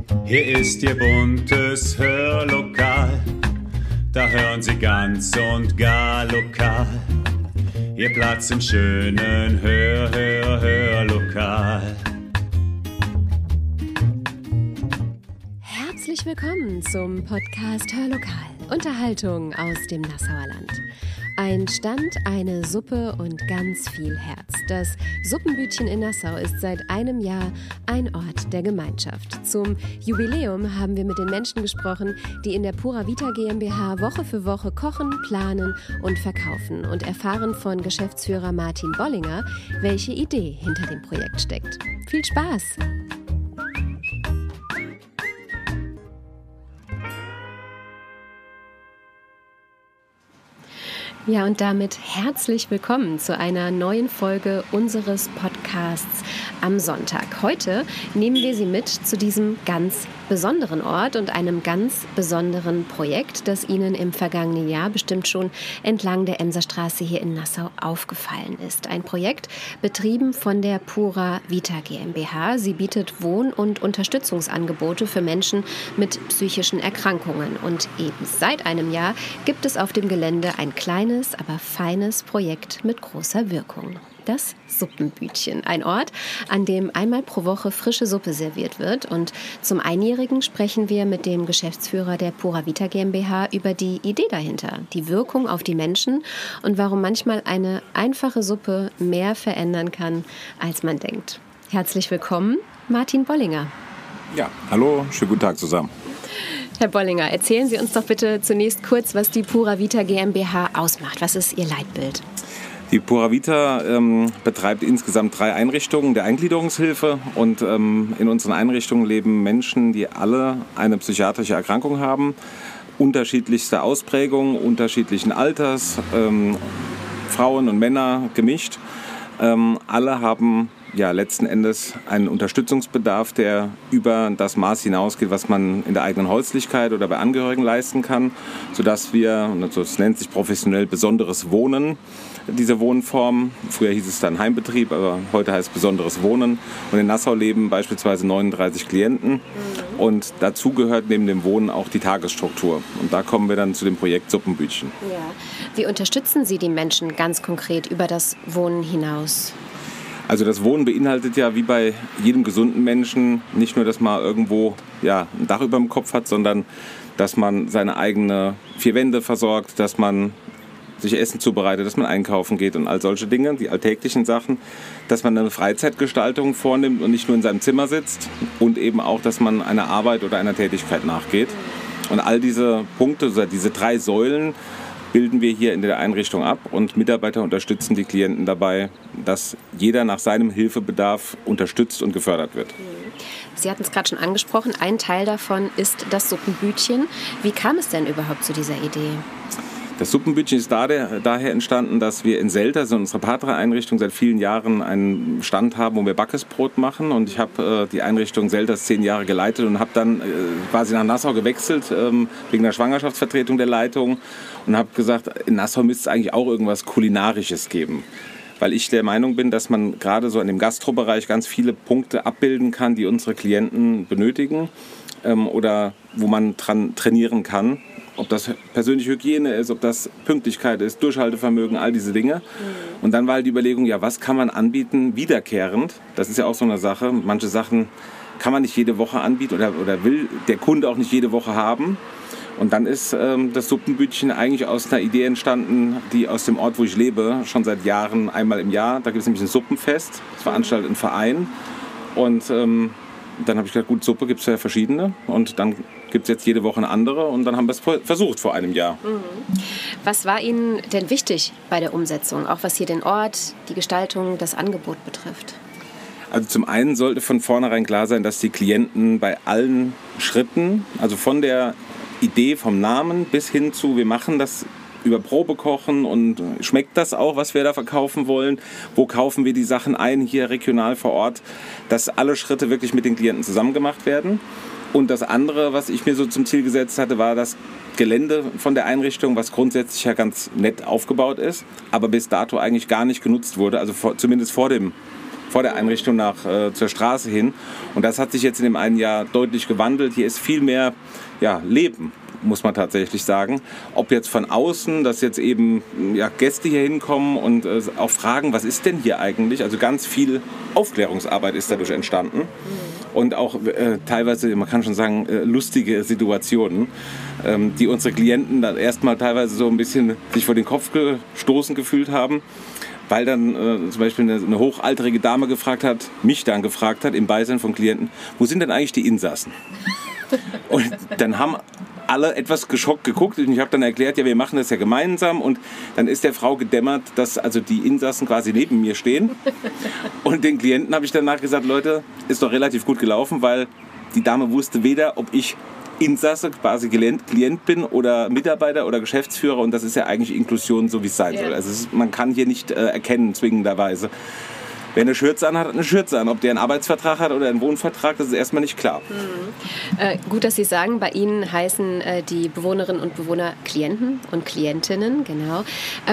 Hier ist Ihr buntes Hörlokal, da hören Sie ganz und gar lokal. Ihr Platz im schönen Hörlokal. Herzlich willkommen zum Podcast Hörlokal. Unterhaltung aus dem Nassauer Land. Ein Stand, eine Suppe und ganz viel Herz. Das Suppenbütchen in Nassau ist seit einem Jahr ein Ort der Gemeinschaft. Zum Jubiläum haben wir mit den Menschen gesprochen, die in der Pura Vita GmbH Woche für Woche kochen, planen und verkaufen und erfahren von Geschäftsführer Martin Bollinger, welche Idee hinter dem Projekt steckt. Viel Spaß! Ja, und damit herzlich willkommen zu einer neuen Folge unseres Podcasts am Sonntag. Heute nehmen wir Sie mit zu diesem ganz besonderen Ort und einem ganz besonderen Projekt, das Ihnen im vergangenen Jahr bestimmt schon entlang der Emserstraße hier in Nassau aufgefallen ist. Ein Projekt betrieben von der Pura Vita GmbH. Sie bietet Wohn- und Unterstützungsangebote für Menschen mit psychischen Erkrankungen. Und eben seit einem Jahr gibt es auf dem Gelände ein kleines, aber feines Projekt mit großer Wirkung. Das Suppenbütchen. Ein Ort, an dem einmal pro Woche frische Suppe serviert wird. Und zum Einjährigen sprechen wir mit dem Geschäftsführer der Pura Vita GmbH über die Idee dahinter, die Wirkung auf die Menschen und warum manchmal eine einfache Suppe mehr verändern kann, als man denkt. Herzlich willkommen, Martin Bollinger. Ja, hallo, schönen guten Tag zusammen. Herr Bollinger, erzählen Sie uns doch bitte zunächst kurz, was die Pura Vita GmbH ausmacht. Was ist Ihr Leitbild? Die Pura Vita betreibt insgesamt 3 Einrichtungen der Eingliederungshilfe und in unseren Einrichtungen leben Menschen, die alle eine psychiatrische Erkrankung haben, unterschiedlichste Ausprägungen, unterschiedlichen Alters, Frauen und Männer gemischt. Alle haben ja letzten Endes einen Unterstützungsbedarf, der über das Maß hinausgeht, was man in der eigenen Häuslichkeit oder bei Angehörigen leisten kann, sodass wir, und das nennt sich professionell besonderes Wohnen, diese Wohnform. Früher hieß es dann Heimbetrieb, aber heute heißt es besonderes Wohnen. Und in Nassau leben beispielsweise 39 Klienten. Und dazu gehört neben dem Wohnen auch die Tagesstruktur. Und da kommen wir dann zu dem Projekt Suppenbütchen. Ja. Wie unterstützen Sie die Menschen ganz konkret über das Wohnen hinaus? Also das Wohnen beinhaltet ja wie bei jedem gesunden Menschen nicht nur, dass man irgendwo ein Dach über dem Kopf hat, sondern dass man seine eigene 4 Wände versorgt, dass man sich Essen zubereitet, dass man einkaufen geht und all solche Dinge, die alltäglichen Sachen, dass man eine Freizeitgestaltung vornimmt und nicht nur in seinem Zimmer sitzt und eben auch, dass man einer Arbeit oder einer Tätigkeit nachgeht. Und all diese Punkte, diese 3 Säulen bilden wir hier in der Einrichtung ab und Mitarbeiter unterstützen die Klienten dabei, dass jeder nach seinem Hilfebedarf unterstützt und gefördert wird. Sie hatten es gerade schon angesprochen, ein Teil davon ist das Suppenbütchen. Wie kam es denn überhaupt zu dieser Idee? Das Suppenbütchen ist daher entstanden, dass wir in Selter, also in unserer Partnereinrichtung, seit vielen Jahren einen Stand haben, wo wir Backesbrot machen. Und ich habe die Einrichtung Selters 10 Jahre geleitet und habe dann quasi nach Nassau gewechselt, wegen der Schwangerschaftsvertretung der Leitung. Und habe gesagt, in Nassau müsste es eigentlich auch irgendwas Kulinarisches geben. Weil ich der Meinung bin, dass man gerade so in dem Gastrobereich ganz viele Punkte abbilden kann, die unsere Klienten benötigen oder wo man dran trainieren kann. Ob das persönliche Hygiene ist, ob das Pünktlichkeit ist, Durchhaltevermögen, all diese Dinge. Und dann war halt die Überlegung, was kann man anbieten, wiederkehrend. Das ist ja auch so eine Sache. Manche Sachen kann man nicht jede Woche anbieten oder will der Kunde auch nicht jede Woche haben. Und dann ist das Suppenbütchen eigentlich aus einer Idee entstanden, die aus dem Ort, wo ich lebe, schon seit Jahren einmal im Jahr. Da gibt es nämlich ein Suppenfest, das veranstaltet ein Verein. Und dann habe ich gedacht, gut, Suppe gibt es ja verschiedene. Und dann gibt es jetzt jede Woche eine andere. Und dann haben wir es versucht vor einem Jahr. Was war Ihnen denn wichtig bei der Umsetzung, auch was hier den Ort, die Gestaltung, das Angebot betrifft? Also zum einen sollte von vornherein klar sein, dass die Klienten bei allen Schritten, also von der Idee vom Namen bis hin zu, wir machen das über Probe kochen und schmeckt das auch, was wir da verkaufen wollen? Wo kaufen wir die Sachen ein, hier regional vor Ort? Dass alle Schritte wirklich mit den Klienten zusammen gemacht werden. Und das andere, was ich mir so zum Ziel gesetzt hatte, war das Gelände von der Einrichtung, was grundsätzlich ja ganz nett aufgebaut ist, aber bis dato eigentlich gar nicht genutzt wurde, also zumindest vor dem vor der Einrichtung zur Straße hin. Und das hat sich jetzt in dem einen Jahr deutlich gewandelt. Hier ist viel mehr Leben, muss man tatsächlich sagen. Ob jetzt von außen, dass jetzt eben Gäste hier hinkommen und auch fragen, was ist denn hier eigentlich? Also ganz viel Aufklärungsarbeit ist dadurch entstanden. Und auch teilweise, man kann schon sagen, lustige Situationen, die unsere Klienten dann erstmal teilweise so ein bisschen sich vor den Kopf gestoßen gefühlt haben, weil dann zum Beispiel eine hochaltrige Dame mich dann gefragt hat, im Beisein von Klienten, wo sind denn eigentlich die Insassen? Und dann haben alle etwas geschockt geguckt und ich habe dann erklärt, wir machen das ja gemeinsam, und dann ist der Frau gedämmert, dass also die Insassen quasi neben mir stehen, und den Klienten habe ich danach gesagt, Leute, ist doch relativ gut gelaufen, weil die Dame wusste weder, ob ich Insasse, quasi Klient bin oder Mitarbeiter oder Geschäftsführer, und das ist ja eigentlich Inklusion, so wie es sein soll. Also man kann hier nicht erkennen, zwingenderweise. Wer eine Schürze anhat, hat eine Schürze an. Ob der einen Arbeitsvertrag hat oder einen Wohnvertrag, das ist erstmal nicht klar. Gut, dass Sie sagen, bei Ihnen heißen die Bewohnerinnen und Bewohner Klienten und Klientinnen, genau.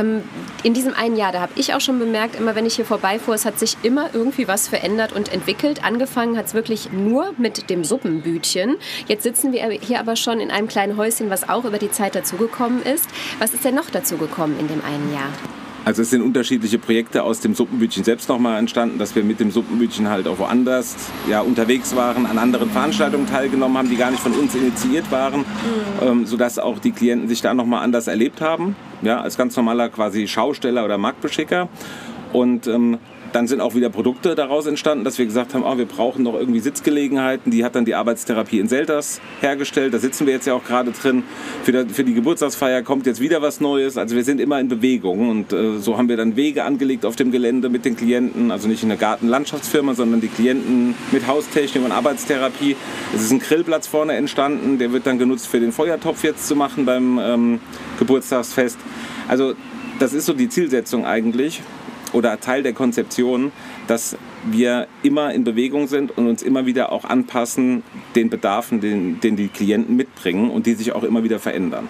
In diesem einen Jahr, da habe ich auch schon bemerkt, immer wenn ich hier vorbeifuhr, es hat sich immer irgendwie was verändert und entwickelt. Angefangen hat es wirklich nur mit dem Suppenbütchen. Jetzt sitzen wir hier aber schon in einem kleinen Häuschen, was auch über die Zeit dazugekommen ist. Was ist denn noch dazugekommen in dem einen Jahr? Also es sind unterschiedliche Projekte aus dem Suppenbütchen selbst nochmal entstanden, dass wir mit dem Suppenbütchen halt auch woanders unterwegs waren, an anderen Veranstaltungen teilgenommen haben, die gar nicht von uns initiiert waren, sodass auch die Klienten sich da nochmal anders erlebt haben, als ganz normaler quasi Schausteller oder Marktbeschicker. Und dann sind auch wieder Produkte daraus entstanden, dass wir gesagt haben, wir brauchen noch irgendwie Sitzgelegenheiten. Die hat dann die Arbeitstherapie in Selters hergestellt. Da sitzen wir jetzt ja auch gerade drin. Für die Geburtstagsfeier kommt jetzt wieder was Neues. Also wir sind immer in Bewegung. Und so haben wir dann Wege angelegt auf dem Gelände mit den Klienten. Also nicht in der Gartenlandschaftsfirma, sondern die Klienten mit Haustechnik und Arbeitstherapie. Es ist ein Grillplatz vorne entstanden. Der wird dann genutzt für den Feuertopf jetzt zu machen beim Geburtstagsfest. Also das ist so die Zielsetzung eigentlich. Oder Teil der Konzeption, dass wir immer in Bewegung sind und uns immer wieder auch anpassen den Bedarfen, den die Klienten mitbringen und die sich auch immer wieder verändern.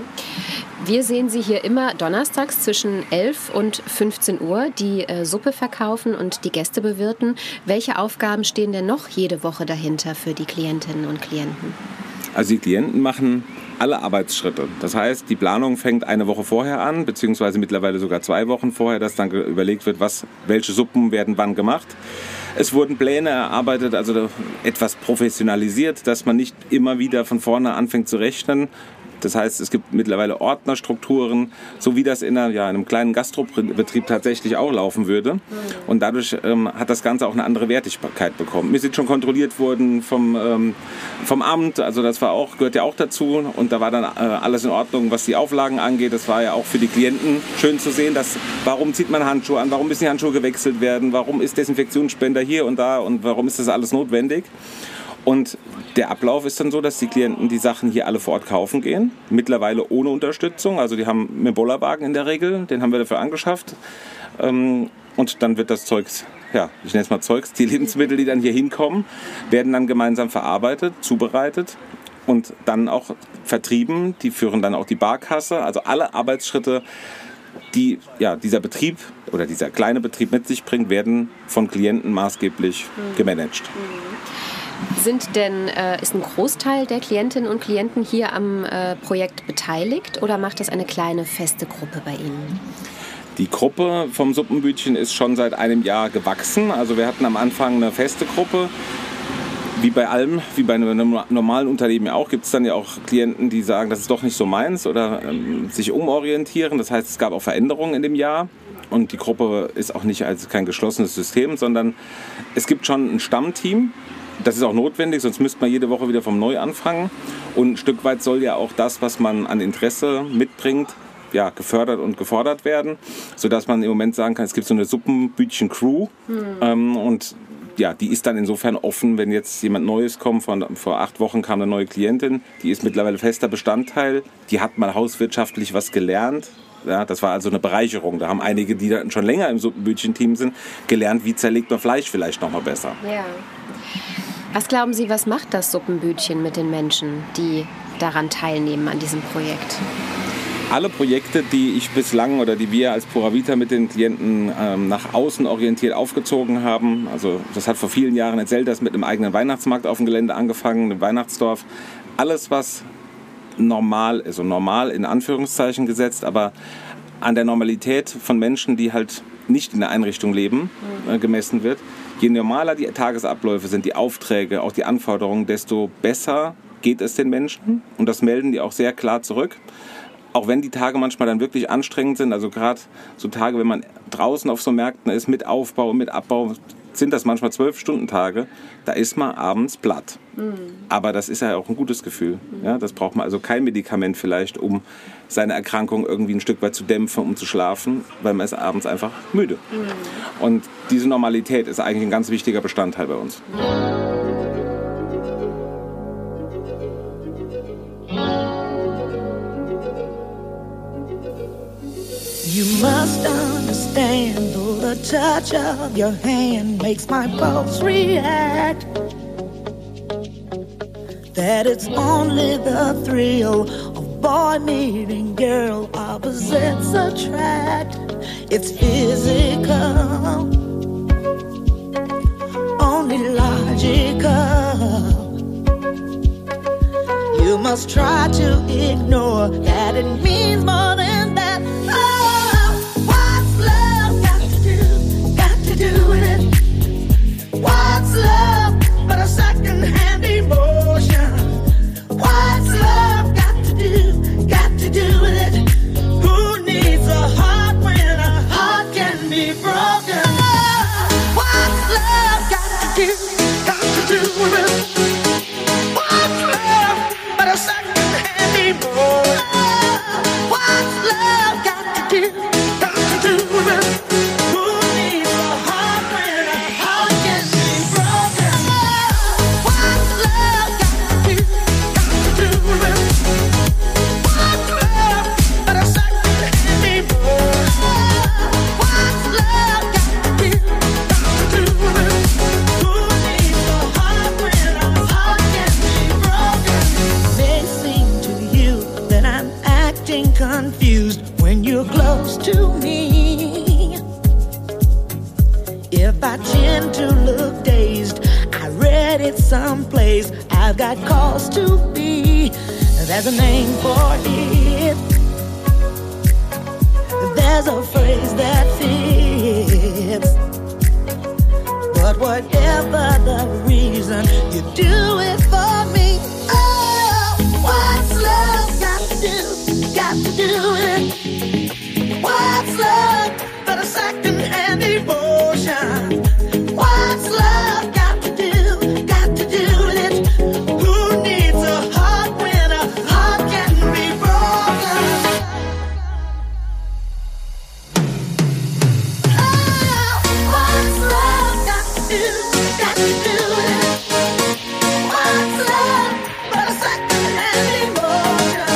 Wir sehen Sie hier immer donnerstags zwischen 11 und 15 Uhr die Suppe verkaufen und die Gäste bewirten. Welche Aufgaben stehen denn noch jede Woche dahinter für die Klientinnen und Klienten? Also die Klienten machen alle Arbeitsschritte. Das heißt, die Planung fängt eine Woche vorher an, beziehungsweise mittlerweile sogar 2 Wochen vorher, dass dann überlegt wird, welche Suppen werden wann gemacht. Es wurden Pläne erarbeitet, also etwas professionalisiert, dass man nicht immer wieder von vorne anfängt zu rechnen. Das heißt, es gibt mittlerweile Ordnerstrukturen, so wie das in einem kleinen Gastrobetrieb tatsächlich auch laufen würde. Und dadurch hat das Ganze auch eine andere Wertigkeit bekommen. Wir sind schon kontrolliert worden vom Amt, also das gehört ja auch dazu. Und da war dann alles in Ordnung, was die Auflagen angeht. Das war ja auch für die Klienten schön zu sehen, warum zieht man Handschuhe an, warum müssen die Handschuhe gewechselt werden, warum ist Desinfektionsspender hier und da und warum ist das alles notwendig. Und der Ablauf ist dann so, dass die Klienten die Sachen hier alle vor Ort kaufen gehen. Mittlerweile ohne Unterstützung. Also die haben einen Bollerwagen in der Regel, den haben wir dafür angeschafft. Und dann wird das Zeugs, ich nenne es mal Zeugs, die Lebensmittel, die dann hier hinkommen, werden dann gemeinsam verarbeitet, zubereitet und dann auch vertrieben. Die führen dann auch die Barkasse. Also alle Arbeitsschritte, die dieser Betrieb oder dieser kleine Betrieb mit sich bringt, werden von Klienten maßgeblich gemanagt. Ist ein Großteil der Klientinnen und Klienten hier am Projekt beteiligt oder macht das eine kleine feste Gruppe bei Ihnen? Die Gruppe vom Suppenbütchen ist schon seit einem Jahr gewachsen. Also wir hatten am Anfang eine feste Gruppe. Wie bei allem, wie bei einem normalen Unternehmen auch, gibt es dann ja auch Klienten, die sagen, das ist doch nicht so meins oder sich umorientieren. Das heißt, es gab auch Veränderungen in dem Jahr. Und die Gruppe ist auch nicht als kein geschlossenes System, sondern es gibt schon ein Stammteam. Das ist auch notwendig, sonst müsste man jede Woche wieder vom Neu anfangen. Und ein Stück weit soll ja auch das, was man an Interesse mitbringt, gefördert und gefordert werden, sodass man im Moment sagen kann, es gibt so eine Suppenbütchen-Crew. Und die ist dann insofern offen, wenn jetzt jemand Neues kommt. Vor 8 Wochen kam eine neue Klientin, die ist mittlerweile fester Bestandteil. Die hat mal hauswirtschaftlich was gelernt. Ja, das war also eine Bereicherung. Da haben einige, die dann schon länger im Suppenbütchen-Team sind, gelernt, wie zerlegt man Fleisch vielleicht noch mal besser. Ja. Was glauben Sie, was macht das Suppenbütchen mit den Menschen, die daran teilnehmen, an diesem Projekt? alle Projekte, die ich bislang oder die wir als Pura Vita mit den Klienten nach außen orientiert aufgezogen haben, also das hat vor vielen Jahren in Selters mit einem eigenen Weihnachtsmarkt auf dem Gelände angefangen, einem Weihnachtsdorf, alles was normal ist, und normal in Anführungszeichen gesetzt, aber an der Normalität von Menschen, die halt nicht in der Einrichtung leben, gemessen wird. Je normaler die Tagesabläufe sind, die Aufträge, auch die Anforderungen, desto besser geht es den Menschen, und das melden die auch sehr klar zurück. Auch wenn die Tage manchmal dann wirklich anstrengend sind, also gerade so Tage, wenn man draußen auf so Märkten ist, mit Aufbau, mit Abbau, sind das manchmal 12-Stunden-Tage, da ist man abends platt. Aber das ist ja auch ein gutes Gefühl. Ja, das braucht man also kein Medikament vielleicht, um seine Erkrankung irgendwie ein Stück weit zu dämpfen, um zu schlafen, weil man ist abends einfach müde. Und diese Normalität ist eigentlich ein ganz wichtiger Bestandteil bei uns. You must understand, though the touch of your hand makes my pulse react, that it's only the thrill of boy meeting girl, opposites attract. It's physical, only logical. You must try to ignore that it means more than that. Do with it. What's love but a second-hand emotion? What's love got to do with it? Who needs a heart when a heart can be broken? What's love got to do with it? What's love but a second-hand emotion? What's love got to do with it? Confused when you're close to me. If I tend to look dazed, I read it someplace. I've got cause to be. There's a name for it. There's a phrase that fits. But whatever the reason, you do it for me. Oh, what's love got to do? Got to do it. What's love but a second-hand emotion? What's love got to do with it? Who needs a heart when a heart can be broken? Oh, what's love got to do with it? What's love but a second-hand emotion?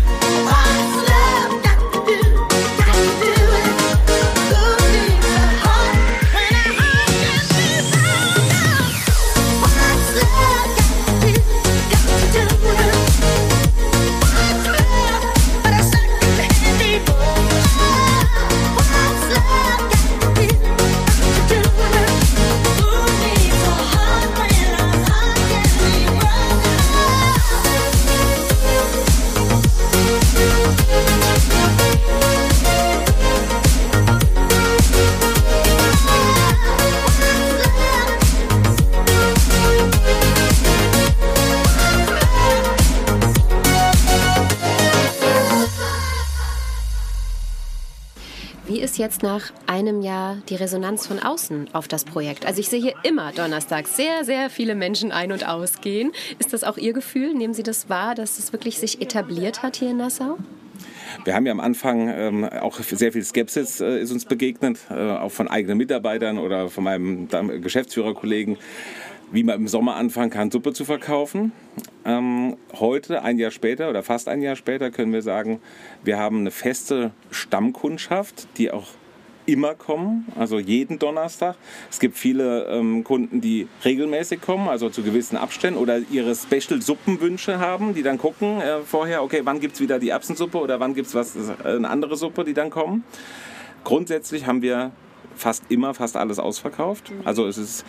Wie ist jetzt nach einem Jahr die Resonanz von außen auf das Projekt? Also ich sehe hier immer donnerstags sehr, sehr viele Menschen ein- und ausgehen. Ist das auch Ihr Gefühl? Nehmen Sie das wahr, dass es wirklich sich etabliert hat hier in Nassau? Wir haben ja am Anfang auch sehr viel Skepsis ist uns begegnet, auch von eigenen Mitarbeitern oder von meinem Geschäftsführerkollegen, wie man im Sommer anfangen kann, Suppe zu verkaufen. Heute, ein Jahr später oder fast ein Jahr später, können wir sagen, wir haben eine feste Stammkundschaft, die auch immer kommen, also jeden Donnerstag. Es gibt viele Kunden, die regelmäßig kommen, also zu gewissen Abständen oder ihre Special-Suppenwünsche haben, die dann gucken vorher, okay, wann gibt es wieder die Erbsensuppe oder wann gibt es eine andere Suppe, die dann kommen. Grundsätzlich haben wir fast alles ausverkauft. Also es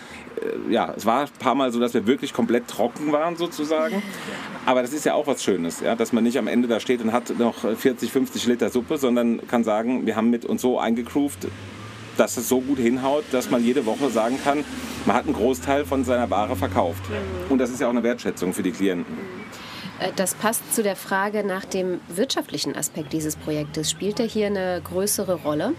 war ein paar Mal so, dass wir wirklich komplett trocken waren sozusagen. Aber das ist ja auch was Schönes, ja, dass man nicht am Ende da steht und hat noch 40, 50 Liter Suppe, sondern kann sagen, wir haben mit uns so eingegroovt, dass es so gut hinhaut, dass man jede Woche sagen kann, man hat einen Großteil von seiner Ware verkauft. Und das ist ja auch eine Wertschätzung für die Klienten. Das passt zu der Frage nach dem wirtschaftlichen Aspekt dieses Projektes. Spielt der hier eine größere Rolle?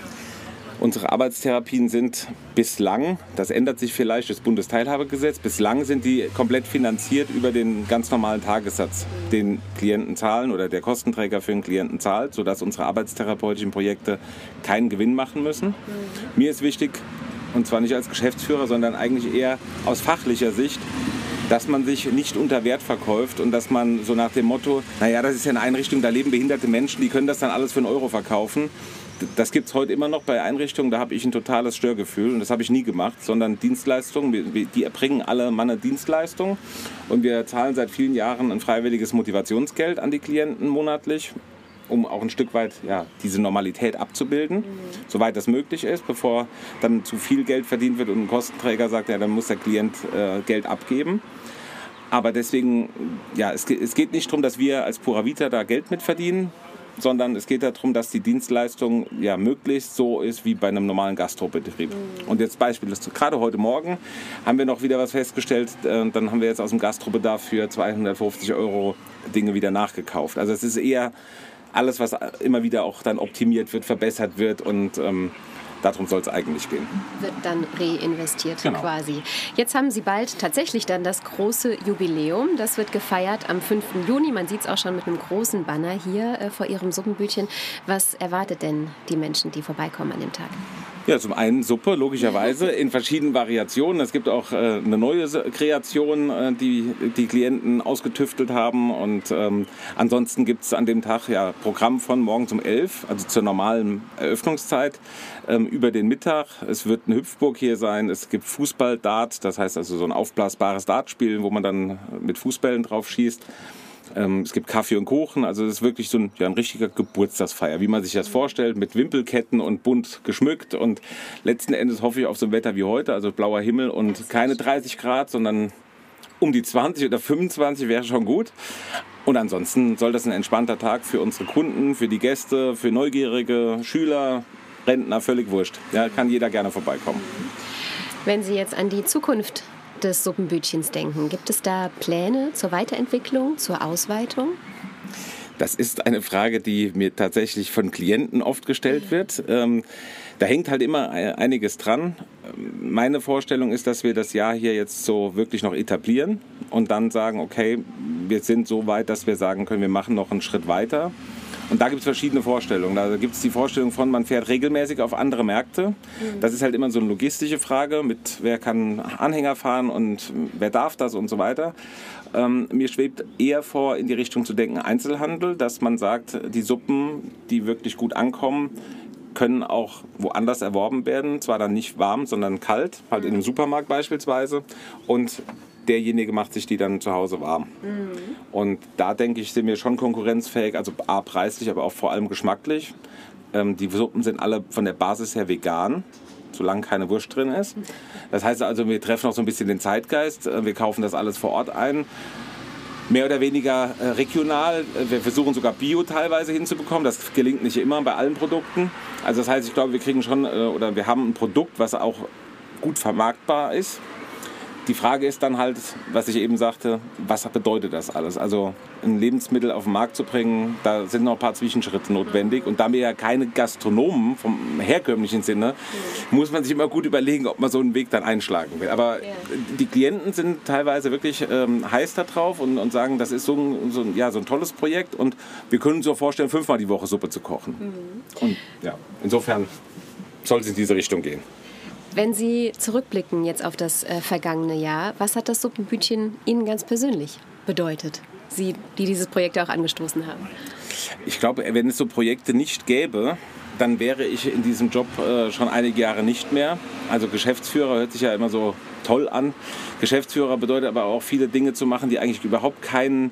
Unsere Arbeitstherapien sind bislang, das ändert sich vielleicht das Bundesteilhabegesetz, bislang sind die komplett finanziert über den ganz normalen Tagessatz, den Klienten zahlen oder der Kostenträger für den Klienten zahlt, sodass unsere arbeitstherapeutischen Projekte keinen Gewinn machen müssen. Mir ist wichtig, und zwar nicht als Geschäftsführer, sondern eigentlich eher aus fachlicher Sicht, dass man sich nicht unter Wert verkauft und dass man so nach dem Motto, naja, das ist ja eine Einrichtung, da leben behinderte Menschen, die können das dann alles für einen Euro verkaufen. Das gibt es heute immer noch bei Einrichtungen, da habe ich ein totales Störgefühl und das habe ich nie gemacht, sondern Dienstleistungen, die erbringen alle Mann Dienstleistungen und wir zahlen seit vielen Jahren ein freiwilliges Motivationsgeld an die Klienten monatlich, um auch ein Stück weit diese Normalität abzubilden, soweit das möglich ist, bevor dann zu viel Geld verdient wird und ein Kostenträger sagt, ja, dann muss der Klient Geld abgeben. Aber deswegen, es geht nicht darum, dass wir als Pura Vita da Geld mit verdienen, sondern es geht darum, dass die Dienstleistung möglichst so ist wie bei einem normalen Gastrobetrieb. Und jetzt Beispiel, gerade heute Morgen haben wir noch wieder was festgestellt, dann haben wir jetzt aus dem Gastrobedarf für 250 € Dinge wieder nachgekauft. Also es ist eher alles, was immer wieder auch dann optimiert wird, verbessert wird und darum soll es eigentlich gehen. Wird dann reinvestiert quasi. Jetzt haben Sie bald tatsächlich dann das große Jubiläum. Das wird gefeiert am 5. Juni. Man sieht es auch schon mit einem großen Banner hier vor Ihrem Suppenbütchen. Was erwartet denn die Menschen, die vorbeikommen an dem Tag? Ja, zum einen Suppe, logischerweise, in verschiedenen Variationen. Es gibt auch eine neue Kreation, die die Klienten ausgetüftelt haben. Und ansonsten gibt es an dem Tag Programm von morgens um 11, also zur normalen Eröffnungszeit, über den Mittag. Es wird eine Hüpfburg hier sein. Es gibt Fußball-Dart, das heißt also so ein aufblasbares Dartspiel, wo man dann mit Fußbällen drauf schießt. Es gibt Kaffee und Kuchen, also es ist wirklich so ein richtiger Geburtstagsfeier, wie man sich das vorstellt, mit Wimpelketten und bunt geschmückt und letzten Endes hoffe ich auf so ein Wetter wie heute, also blauer Himmel und keine 30 Grad, sondern um die 20 oder 25 wäre schon gut. Und ansonsten soll das ein entspannter Tag für unsere Kunden, für die Gäste, für neugierige Schüler, Rentner, völlig wurscht. Ja, kann jeder gerne vorbeikommen. Wenn Sie jetzt an die Zukunft des Suppenbütchens denken, gibt es da Pläne zur Weiterentwicklung, zur Ausweitung? Das ist eine Frage, die mir tatsächlich von Klienten oft gestellt wird. Da hängt halt immer einiges dran. Meine Vorstellung ist, dass wir das Jahr hier jetzt so wirklich noch etablieren und dann sagen, okay, wir sind so weit, dass wir sagen können, wir machen noch einen Schritt weiter. Und da gibt es verschiedene Vorstellungen. Da gibt es die Vorstellung von, man fährt regelmäßig auf andere Märkte. Das ist halt immer so eine logistische Frage mit, wer kann Anhänger fahren und wer darf das und so weiter. Mir schwebt eher vor, in die Richtung zu denken Einzelhandel, dass man sagt, die Suppen, die wirklich gut ankommen, können auch woanders erworben werden. Zwar dann nicht warm, sondern kalt, halt in einem Supermarkt beispielsweise. Und derjenige macht sich die dann zu Hause warm. Und da denke ich, sind wir schon konkurrenzfähig, also A, preislich, aber auch vor allem geschmacklich. Die Suppen sind alle von der Basis her vegan, solange keine Wurst drin ist. Das heißt also, wir treffen auch so ein bisschen den Zeitgeist. Wir kaufen das alles vor Ort ein. Mehr oder weniger regional. Wir versuchen sogar Bio teilweise hinzubekommen. Das gelingt nicht immer bei allen Produkten. Also das heißt, ich glaube, wir kriegen schon, oder wir haben ein Produkt, was auch gut vermarktbar ist. Die Frage ist dann halt, was ich eben sagte, was bedeutet das alles? Also ein Lebensmittel auf den Markt zu bringen, da sind noch ein paar Zwischenschritte notwendig. Und da wir ja keine Gastronomen vom herkömmlichen Sinne, muss man sich immer gut überlegen, ob man so einen Weg dann einschlagen will. Aber die Klienten sind teilweise wirklich heiß da drauf und sagen, das ist so ein tolles Projekt und wir können uns auch vorstellen, 5-mal die Woche Suppe zu kochen. Und insofern soll es in diese Richtung gehen. Wenn Sie zurückblicken jetzt auf das vergangene Jahr, was hat das Suppenbütchen Ihnen ganz persönlich bedeutet? Sie, die dieses Projekt auch angestoßen haben. Ich glaube, wenn es so Projekte nicht gäbe, dann wäre ich in diesem Job schon einige Jahre nicht mehr. Also Geschäftsführer hört sich ja immer so toll an. Geschäftsführer bedeutet aber auch viele Dinge zu machen, die eigentlich überhaupt keinen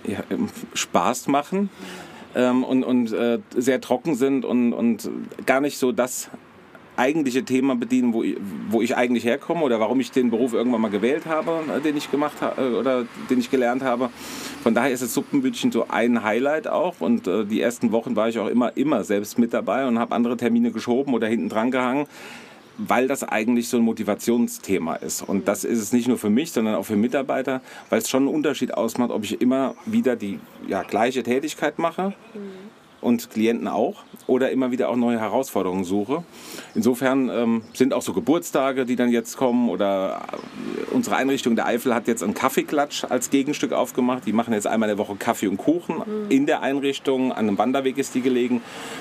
Spaß machen und sehr trocken sind und gar nicht so das eigentliche Thema bedienen, wo ich eigentlich herkomme oder warum ich den Beruf irgendwann mal gewählt habe, den ich gemacht habe oder den ich gelernt habe. Von daher ist das Suppenbütchen so ein Highlight auch und die ersten Wochen war ich auch immer selbst mit dabei und habe andere Termine geschoben oder hinten dran gehangen, weil das eigentlich so ein Motivationsthema ist. Und das ist es nicht nur für mich, sondern auch für Mitarbeiter, weil es schon einen Unterschied ausmacht, ob ich immer wieder die gleiche Tätigkeit mache und Klienten auch oder immer wieder auch neue Herausforderungen suche. Insofern sind auch so Geburtstage, die dann jetzt kommen oder unsere Einrichtung der Eifel hat jetzt einen Kaffeeklatsch als Gegenstück aufgemacht. Die machen jetzt einmal in der Woche Kaffee und Kuchen in der Einrichtung, an einem Wanderweg ist die gelegen.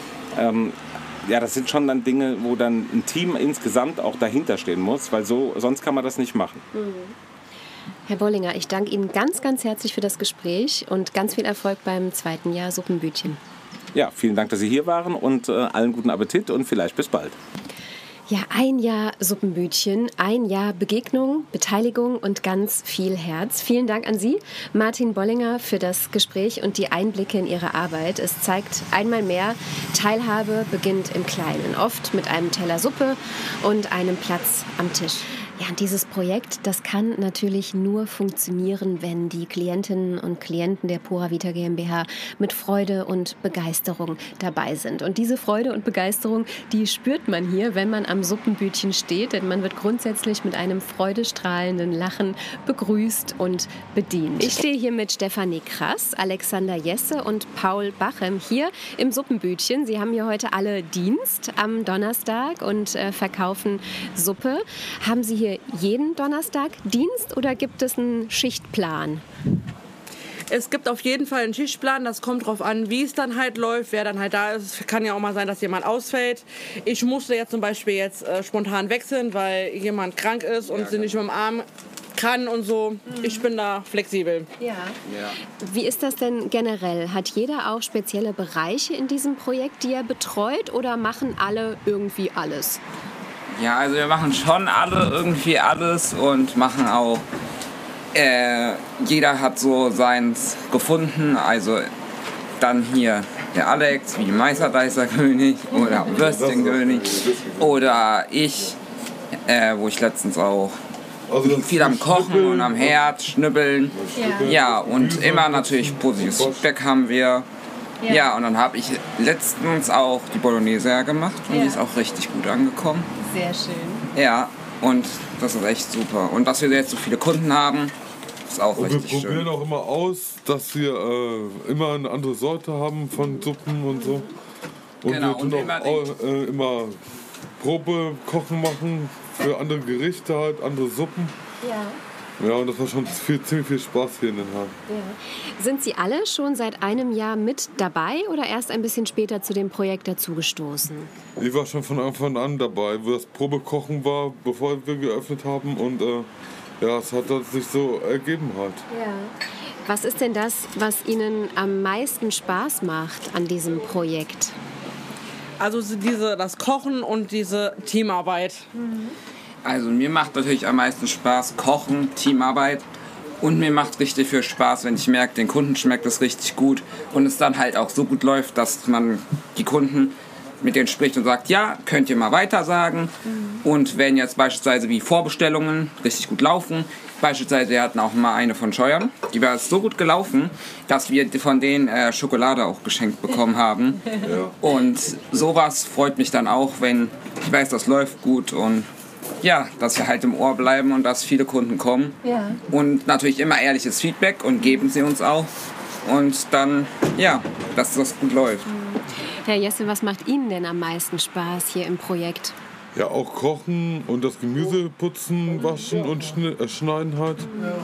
Das sind schon dann Dinge, wo dann ein Team insgesamt auch dahinter stehen muss, weil sonst kann man das nicht machen. Herr Bollinger, ich danke Ihnen ganz, ganz herzlich für das Gespräch und ganz viel Erfolg beim 2. Jahr Suppenbütchen. Ja, vielen Dank, dass Sie hier waren und allen guten Appetit und vielleicht bis bald. Ja, 1 Jahr Suppenbütchen, 1 Jahr Begegnung, Beteiligung und ganz viel Herz. Vielen Dank an Sie, Martin Bollinger, für das Gespräch und die Einblicke in Ihre Arbeit. Es zeigt einmal mehr, Teilhabe beginnt im Kleinen, oft mit einem Teller Suppe und einem Platz am Tisch. Ja, und dieses Projekt, das kann natürlich nur funktionieren, wenn die Klientinnen und Klienten der Pura Vita GmbH mit Freude und Begeisterung dabei sind. Und diese Freude und Begeisterung, die spürt man hier, wenn man am Suppenbütchen steht, denn man wird grundsätzlich mit einem freudestrahlenden Lachen begrüßt und bedient. Ich stehe hier mit Stefanie Krass, Alexander Jesse und Paul Bachem hier im Suppenbütchen. Sie haben hier heute alle Dienst am Donnerstag und verkaufen Suppe. Haben Sie hier jeden Donnerstag Dienst oder gibt es einen Schichtplan? Es gibt auf jeden Fall einen Schichtplan, das kommt drauf an, wie es dann halt läuft, wer dann halt da ist. Kann ja auch mal sein, dass jemand ausfällt. Ich musste jetzt zum Beispiel spontan wechseln, weil jemand krank ist und sie nicht mit dem Arm kann und so. Ich bin da flexibel. Ja. Wie ist das denn generell? Hat jeder auch spezielle Bereiche in diesem Projekt, die er betreut oder machen alle irgendwie alles? Ja, also wir machen schon alle irgendwie alles und machen auch, jeder hat so seins gefunden, also dann hier der Alex wie Meisterdeißer-König oder Würstchenkönig oder ich, wo ich letztens auch viel am Kochen und am Herd, Schnibbeln, ja und immer natürlich positives Feedback haben wir. Ja, und dann habe ich letztens auch die Bolognese gemacht und die ist auch richtig gut angekommen. Sehr schön. Ja, und das ist echt super. Und dass wir jetzt so viele Kunden haben, ist auch richtig schön. Wir probieren auch immer aus, dass wir immer eine andere Sorte haben von Suppen und so. Und genau, wir tun auch immer Probekochen machen für andere Gerichte, halt, andere Suppen. Ja, und das war schon ziemlich viel Spaß hier in den Haaren. Ja. Sind Sie alle schon seit einem Jahr mit dabei oder erst ein bisschen später zu dem Projekt dazugestoßen? Ich war schon von Anfang an dabei, wo das Probekochen war, bevor wir geöffnet haben. Und es hat sich so ergeben halt. Ja. Was ist denn das, was Ihnen am meisten Spaß macht an diesem Projekt? Also das Kochen und diese Teamarbeit. Also mir macht natürlich am meisten Spaß Kochen, Teamarbeit und mir macht richtig viel Spaß, wenn ich merke, den Kunden schmeckt es richtig gut und es dann halt auch so gut läuft, dass man die Kunden mit denen spricht und sagt, ja, könnt ihr mal weiter sagen. Und wenn jetzt beispielsweise wie Vorbestellungen richtig gut laufen, beispielsweise wir hatten auch mal eine von Scheuern, die war so gut gelaufen, dass wir von denen Schokolade auch geschenkt bekommen haben. Und sowas freut mich dann auch, wenn ich weiß, das läuft gut und ja, dass wir halt im Ohr bleiben und dass viele Kunden kommen. Ja. Und natürlich immer ehrliches Feedback und geben sie uns auch. Und dann, ja, dass das gut läuft. Herr Jesse, was macht Ihnen denn am meisten Spaß hier im Projekt? Ja, auch kochen und das Gemüse putzen, waschen und schneiden halt.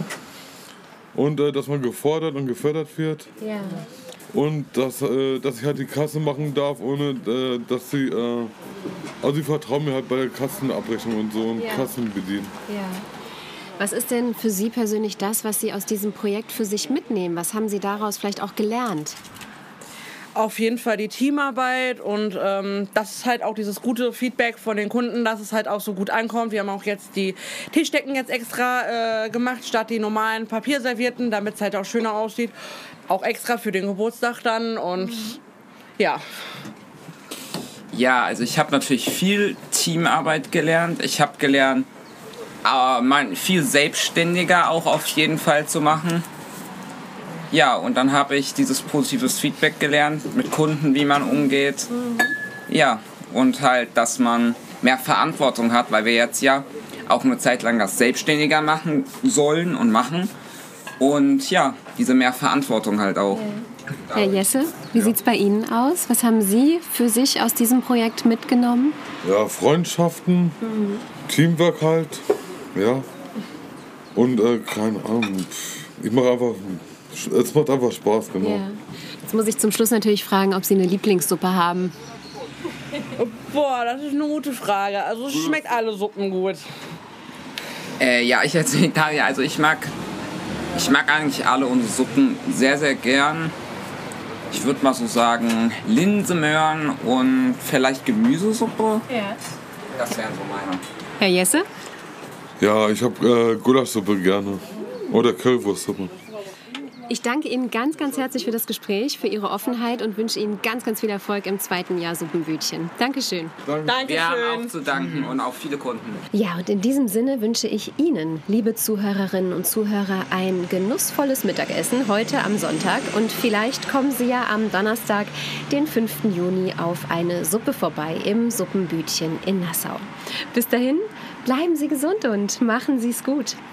Und dass man gefordert und gefördert wird. Ja. Und dass ich halt die Kasse machen darf, ohne dass sie... Also sie vertrauen mir halt bei der Kassenabrechnung und so und Kassen bedienen. Ja. Was ist denn für Sie persönlich das, was Sie aus diesem Projekt für sich mitnehmen? Was haben Sie daraus vielleicht auch gelernt? Auf jeden Fall die Teamarbeit und das ist halt auch dieses gute Feedback von den Kunden, dass es halt auch so gut ankommt. Wir haben auch jetzt die Tischdecken jetzt extra gemacht, statt die normalen Papierservierten, damit es halt auch schöner aussieht. Auch extra für den Geburtstag dann und ja. Ja, also ich habe natürlich viel Teamarbeit gelernt. Ich habe gelernt, viel selbstständiger auch auf jeden Fall zu machen. Ja, und dann habe ich dieses positives Feedback gelernt mit Kunden, wie man umgeht. Ja, und halt, dass man mehr Verantwortung hat, weil wir jetzt ja auch eine Zeit lang das selbstständiger machen sollen und machen. Und ja, diese mehr Verantwortung halt auch. Herr Jesse, wie sieht es bei Ihnen aus? Was haben Sie für sich aus diesem Projekt mitgenommen? Ja, Freundschaften, Teamwork halt, ja. Und keine Ahnung, es macht einfach Spaß, genau. Ja. Jetzt muss ich zum Schluss natürlich fragen, ob Sie eine Lieblingssuppe haben. Boah, das ist eine gute Frage. Also es schmeckt alle Suppen gut. Ja, ich als Vegetarier, also ich mag eigentlich alle unsere Suppen sehr, sehr gern. Ich würde mal so sagen, Linsenmöhren und vielleicht Gemüsesuppe. Ja. Das wären so meine. Herr Jesse? Ja, ich habe Gulaschsuppe gerne. Oder Currywurstsuppe. Ich danke Ihnen ganz, ganz herzlich für das Gespräch, für Ihre Offenheit und wünsche Ihnen ganz, ganz viel Erfolg im 2. Jahr Suppenbütchen. Dankeschön. Dankeschön. Wir haben auch zu danken und auch viele Kunden. Ja, und in diesem Sinne wünsche ich Ihnen, liebe Zuhörerinnen und Zuhörer, ein genussvolles Mittagessen heute am Sonntag. Und vielleicht kommen Sie ja am Donnerstag, den 5. Juni, auf eine Suppe vorbei im Suppenbütchen in Nassau. Bis dahin, bleiben Sie gesund und machen Sie es gut.